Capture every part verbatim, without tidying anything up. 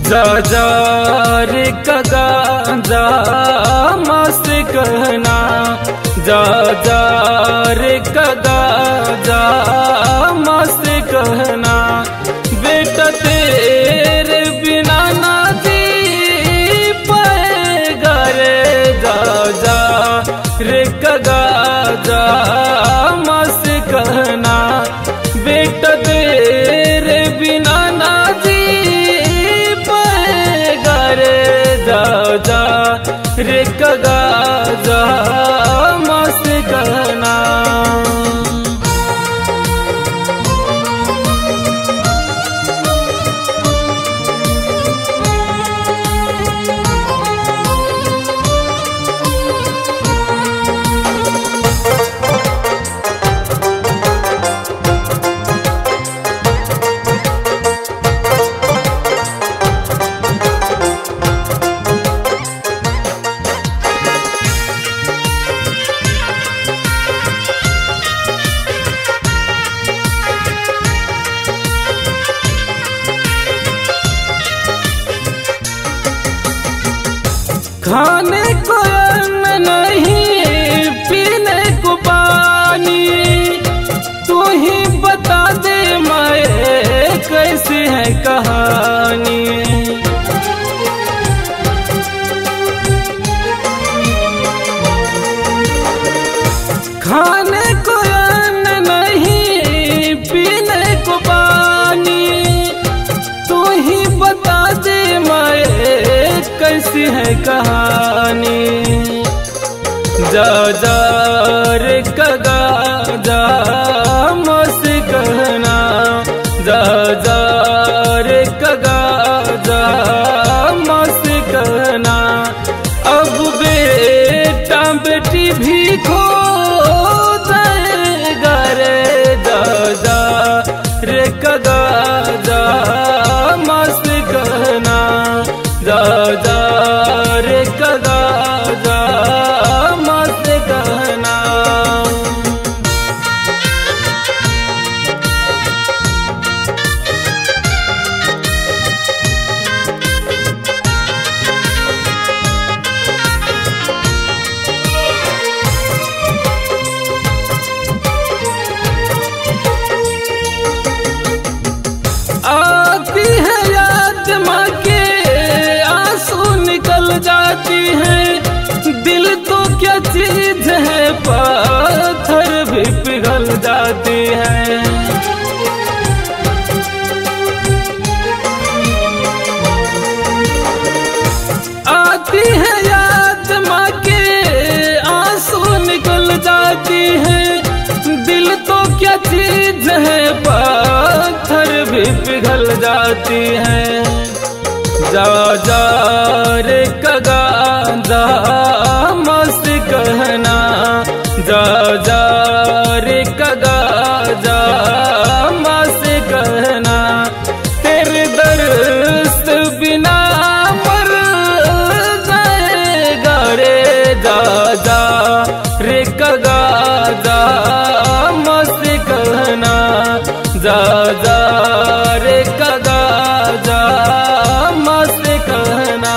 जा जा रे कगा जा मस्त कहना, जा जा रे कगा जा मस्त कहना। बेटा तेरे बिना ना जी पाएगा रे, जा जा रे कगा जा मस्त कहना। बेटा तेरे बिना ना जी पाएगा रे, जा जा रे कगा जा मस्त कहना। खाने को अन्न नहीं, पीने को पानी, तू ही बता दे मैं कैसी है कहानी। खाने को अन्न नहीं, पीने को पानी, तू ही बता दे मैं कैसी है कहानी। जा जा रे कगा जा मस्त कहना, जा जा रे कगा जा मस्त कहना। अब बेटा बेटी भी खो जाएगा रे, जा जा रे कगा जा मस्त कहना, जा जा रे कगा जा मस्त कहना। आती है याद माँ के आंसू निकल जाती है, दिल तो क्या चीज है पत्थर भी पिघल जाती है। आती है याद माँ के आंसू निकल जाती है, दिल तो क्या चीज है पत्थर भी पिघल जाती है। जा जा रे कगा जा मस्त कहना, जा जा रे कगा जा मस्त कहना। तेरे दर्द बिना मर जाएगा रे, जा जा रे कगा जा मस्त कहना, जा जा रे कगा जा मस्त कहना।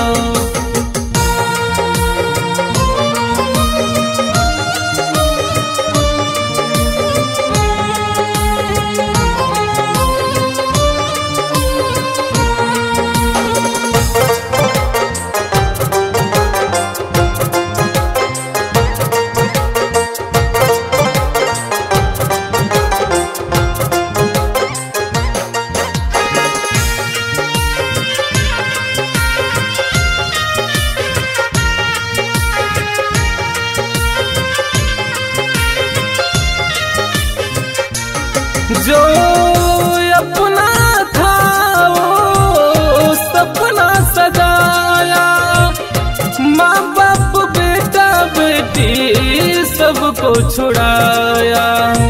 जो अपना था वो सपना सजाया, माँ बाप बेटा बेटी सबको छुड़ाया।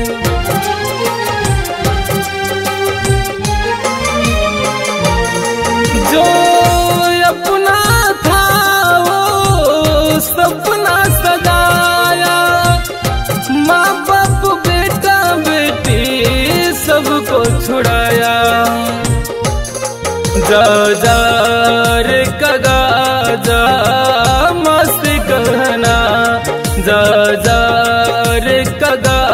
जो अपना था वो सपना सजाया, माँ बाप बेटा बेटी सबको छुड़ाया। जा जा रे कगा जा मस्त कहना जा जा रे कगा